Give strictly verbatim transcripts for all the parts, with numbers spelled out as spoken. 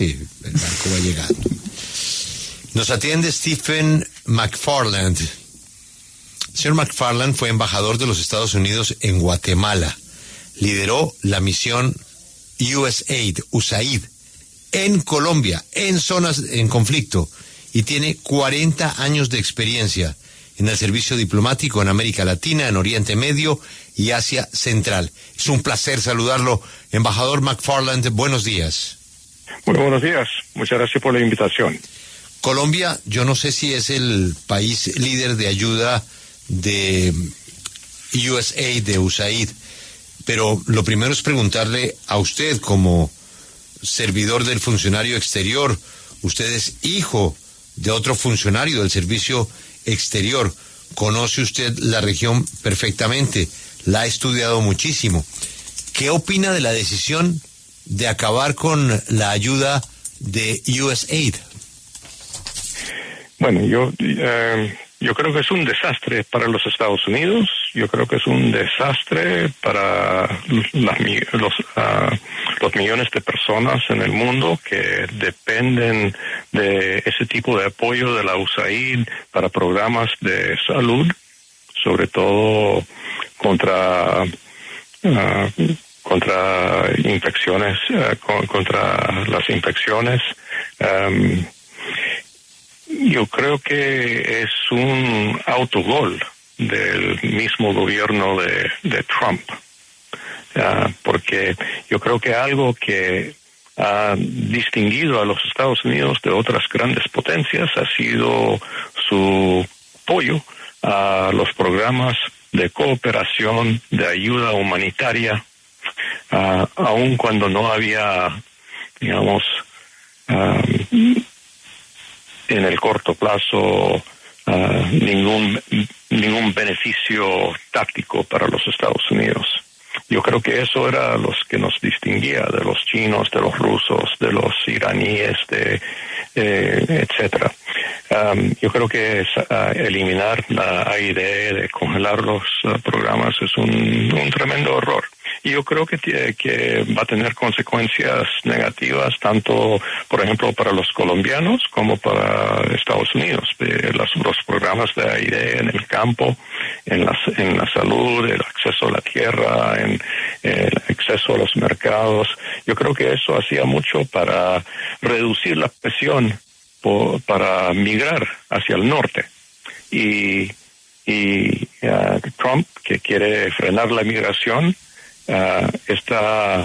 Sí, el barco va llegando. Nos atiende Stephen McFarland. El señor McFarland fue embajador de los Estados Unidos en Guatemala. Lideró la misión U S A I D, U S A I D, en Colombia, en zonas en conflicto, y tiene cuarenta años de experiencia en el servicio diplomático en América Latina, en Oriente Medio y Asia Central. Es un placer saludarlo, embajador McFarland. Buenos días. Muy buenos días. Muchas gracias por la invitación. Colombia, yo no sé si es el país líder de ayuda de U S A I D, de U S A I D, pero lo primero es preguntarle a usted, como servidor del funcionario exterior, usted es hijo de otro funcionario del servicio exterior, conoce usted la región perfectamente, la ha estudiado muchísimo. ¿Qué opina de la decisión de acabar con la ayuda de U S A I D? Bueno, yo eh, yo creo que es un desastre para los Estados Unidos. Yo creo que es un desastre para las, los, uh, los millones de personas en el mundo que dependen de ese tipo de apoyo de la U S A I D para programas de salud, sobre todo contra uh, contra infecciones, uh, contra las infecciones. Um, yo creo que es un autogol del mismo gobierno de, de Trump, uh, porque yo creo que algo que ha distinguido a los Estados Unidos de otras grandes potencias ha sido su apoyo a los programas de cooperación, de ayuda humanitaria, uh, aun cuando no había, digamos, um, en el corto plazo uh, ningún ningún beneficio táctico para los Estados Unidos. Yo creo que eso era los que nos distinguía de los chinos, de los rusos, de los iraníes, de eh, etcétera. Um, yo creo que es, uh, eliminar la A I D, de congelar los uh, programas, es un, un tremendo error. Y yo creo que, t- que va a tener consecuencias negativas tanto, por ejemplo, para los colombianos como para Estados Unidos. De las, los programas de A I D en el campo, en la, en la salud, el acceso a la tierra, en el acceso a los mercados. Yo creo que eso hacía mucho para reducir la presión por, para migrar hacia el norte. Y, y uh, Trump, que quiere frenar la migración, Uh, está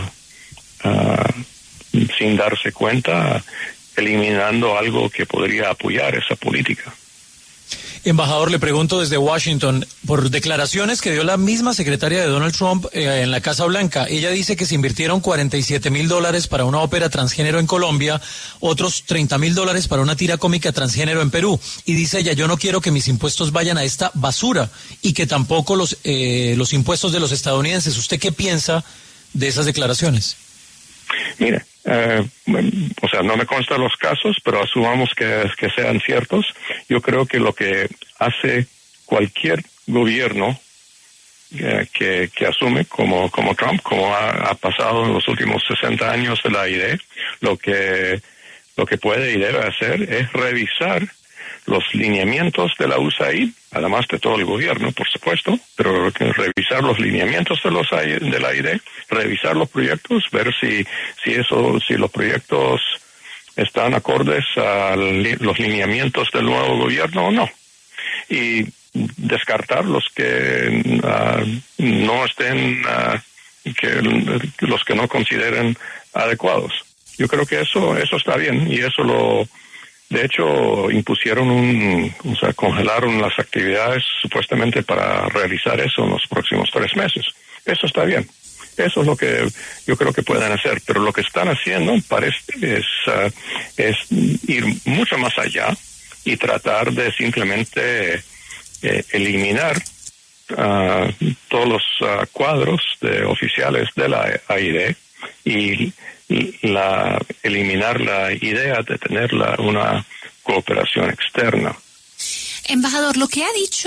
uh, sin darse cuenta eliminando algo que podría apoyar esa política. Embajador, le pregunto desde Washington, por declaraciones que dio la misma secretaria de Donald Trump eh, en la Casa Blanca. Ella dice que se invirtieron cuarenta y siete mil dólares para una ópera transgénero en Colombia, otros treinta mil dólares para una tira cómica transgénero en Perú. Y dice ella, yo no quiero que mis impuestos vayan a esta basura y que tampoco los, eh, los impuestos de los estadounidenses. ¿Usted qué piensa de esas declaraciones? Mire, eh, o sea, no me constan los casos, pero asumamos que, que sean ciertos. Yo creo que lo que hace cualquier gobierno eh, que, que asume, como, como Trump, como ha, ha pasado en los últimos sesenta años de la A I D, lo que, lo que puede y debe hacer es revisar los lineamientos de la U S A I D, además de todo el gobierno, por supuesto, pero revisar los lineamientos de los de la A I D, revisar los proyectos, ver si si eso si los proyectos están acordes a los lineamientos del nuevo gobierno o no, y descartar los que uh, no estén uh, que los que no consideren adecuados. Yo creo que eso eso está bien y eso lo De hecho, impusieron un, o sea, congelaron las actividades supuestamente para realizar eso en los próximos tres meses. Eso está bien. Eso es lo que yo creo que pueden hacer. Pero lo que están haciendo parece es, uh, es ir mucho más allá y tratar de simplemente eh, eliminar uh, todos los uh, cuadros de oficiales de la A I D y la eliminar la idea de tener la, una cooperación externa. Embajador, lo que ha dicho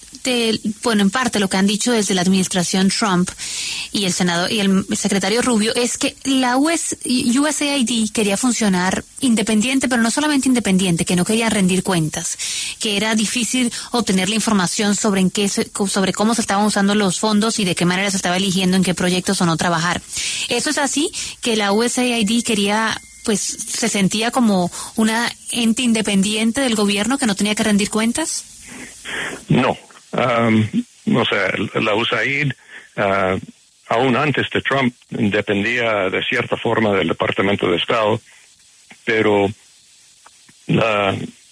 de, bueno, en parte lo que han dicho desde la administración Trump y el senador y el secretario Rubio es que la U S A I D quería funcionar independiente, pero no solamente independiente, que no quería rendir cuentas, que era difícil obtener la información sobre en qué sobre cómo se estaban usando los fondos y de qué manera se estaba eligiendo en qué proyectos o no trabajar. Eso es así, que la U S A I D quería, pues, se sentía como una ente independiente del gobierno que no tenía que rendir cuentas. No. Um, o sea, la U S A I D, uh, aún antes de Trump, dependía de cierta forma del Departamento de Estado, pero la,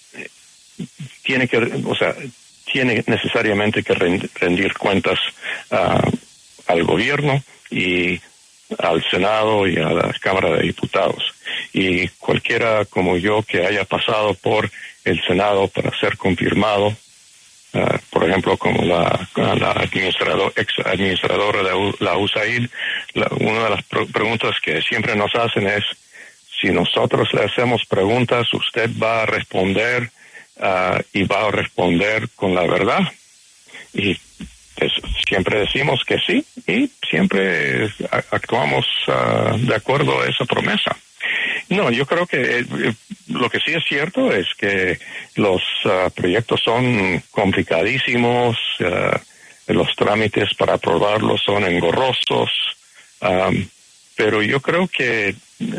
tiene que, o sea, tiene necesariamente que rendir cuentas uh, al gobierno y al Senado y a la Cámara de Diputados. Y cualquiera como yo que haya pasado por el Senado para ser confirmado, Uh, por ejemplo, como la, la administrador, ex administradora de la U S A I D, la, una de las pre preguntas que siempre nos hacen es, si nosotros le hacemos preguntas, ¿usted va a responder uh, y va a responder con la verdad? Y pues, siempre decimos que sí, y siempre actuamos uh, de acuerdo a esa promesa. No, yo creo que eh, lo que sí es cierto es que los uh, proyectos son complicadísimos, uh, los trámites para aprobarlos son engorrosos, um, pero yo creo que,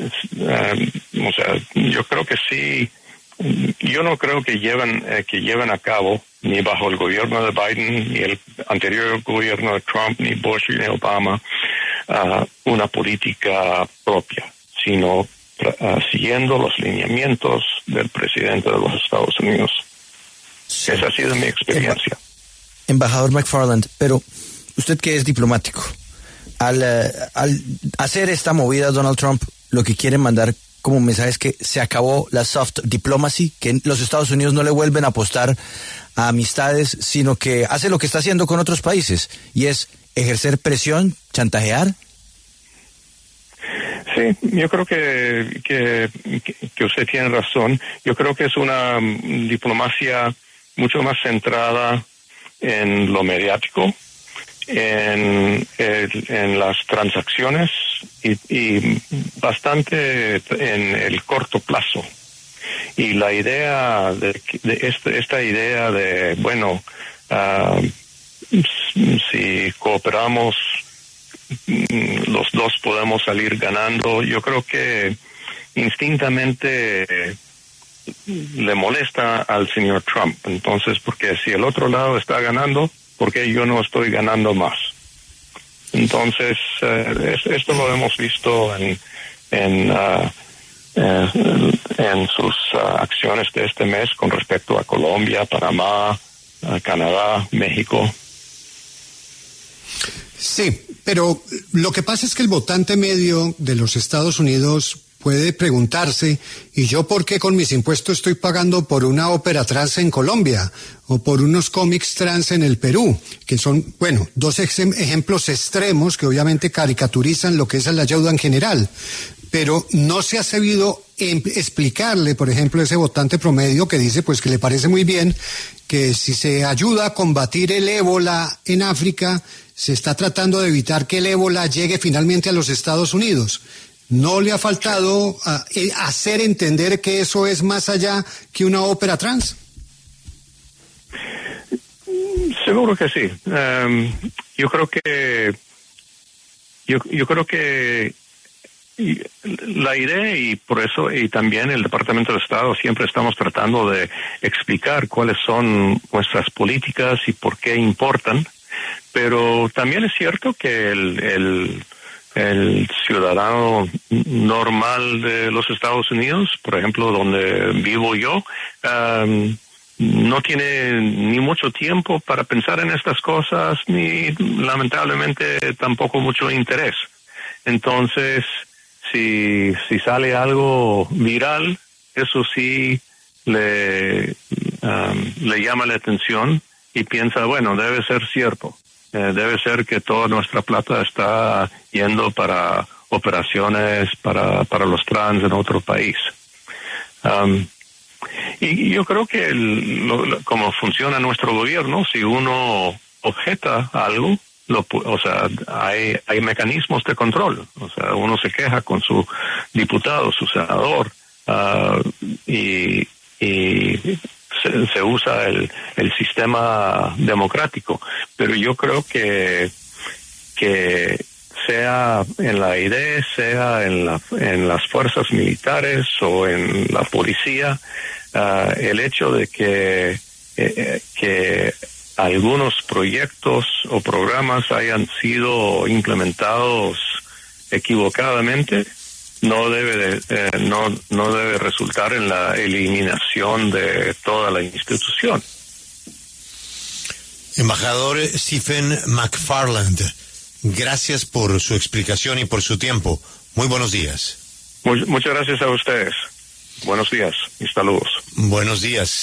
uh, o sea, yo creo que sí, yo no creo que lleven, eh, que lleven a cabo, ni bajo el gobierno de Biden, ni el anterior gobierno de Trump, ni Bush, ni Obama, uh, una política propia, sino Uh, siguiendo los lineamientos del presidente de los Estados Unidos. Sí. Esa ha sido mi experiencia. Embajador McFarland, pero usted que es diplomático, al, uh, al hacer esta movida Donald Trump, lo que quiere mandar como mensaje es que se acabó la soft diplomacy, que los Estados Unidos no le vuelven a apostar a amistades, sino que hace lo que está haciendo con otros países, y es ejercer presión, chantajear. Sí, yo creo que, que, que usted tiene razón. Yo creo que es una diplomacia mucho más centrada en lo mediático, en, el, en las transacciones y, y bastante en el corto plazo. Y la idea de, de este, esta idea de, bueno, uh, si cooperamos, los dos podemos salir ganando. Yo creo que instintamente le molesta al señor Trump. Entonces, porque si el otro lado está ganando, ¿por qué yo no estoy ganando más? Entonces, eh, esto lo hemos visto en, en, uh, en, en sus uh, acciones de este mes con respecto a Colombia, Panamá, uh, Canadá, México. Sí, pero lo que pasa es que el votante medio de los Estados Unidos puede preguntarse, ¿y yo por qué con mis impuestos estoy pagando por una ópera trans en Colombia o por unos cómics trans en el Perú? Que son, bueno, dos ejemplos extremos que obviamente caricaturizan lo que es la ayuda en general. Pero no se ha sabido explicarle, por ejemplo, a ese votante promedio que dice pues que le parece muy bien que si se ayuda a combatir el ébola en África, se está tratando de evitar que el ébola llegue finalmente a los Estados Unidos. ¿No le ha faltado uh, hacer entender que eso es más allá que una ópera trans? Seguro que sí. Um, yo creo que yo, yo creo que la idea, y por eso y también el Departamento de Estado siempre estamos tratando de explicar cuáles son nuestras políticas y por qué importan, pero también es cierto que el, el el ciudadano normal de los Estados Unidos, por ejemplo, donde vivo yo, um, no tiene ni mucho tiempo para pensar en estas cosas, ni lamentablemente tampoco mucho interés. Entonces, si, si sale algo viral, eso sí le, um, le llama la atención y piensa, bueno, debe ser cierto. Eh, debe ser que toda nuestra plata está yendo para operaciones para, para los trans en otro país. Um, Y yo creo que el, lo, lo, como funciona nuestro gobierno, si uno objeta algo, lo, o sea, hay, hay mecanismos de control. O sea, uno se queja con su diputado, su senador, uh, y, y se, se usa el, el sistema democrático. Pero yo creo que, que sea en la I D E, sea en, la, en las fuerzas militares o en la policía, uh, el hecho de que, eh, que algunos proyectos o programas hayan sido implementados equivocadamente no debe de, eh, no no debe resultar en la eliminación de toda la institución. Embajador Stephen McFarland, gracias por su explicación y por su tiempo. Muy buenos días. Muy, muchas gracias a ustedes. Buenos días y saludos. Buenos días.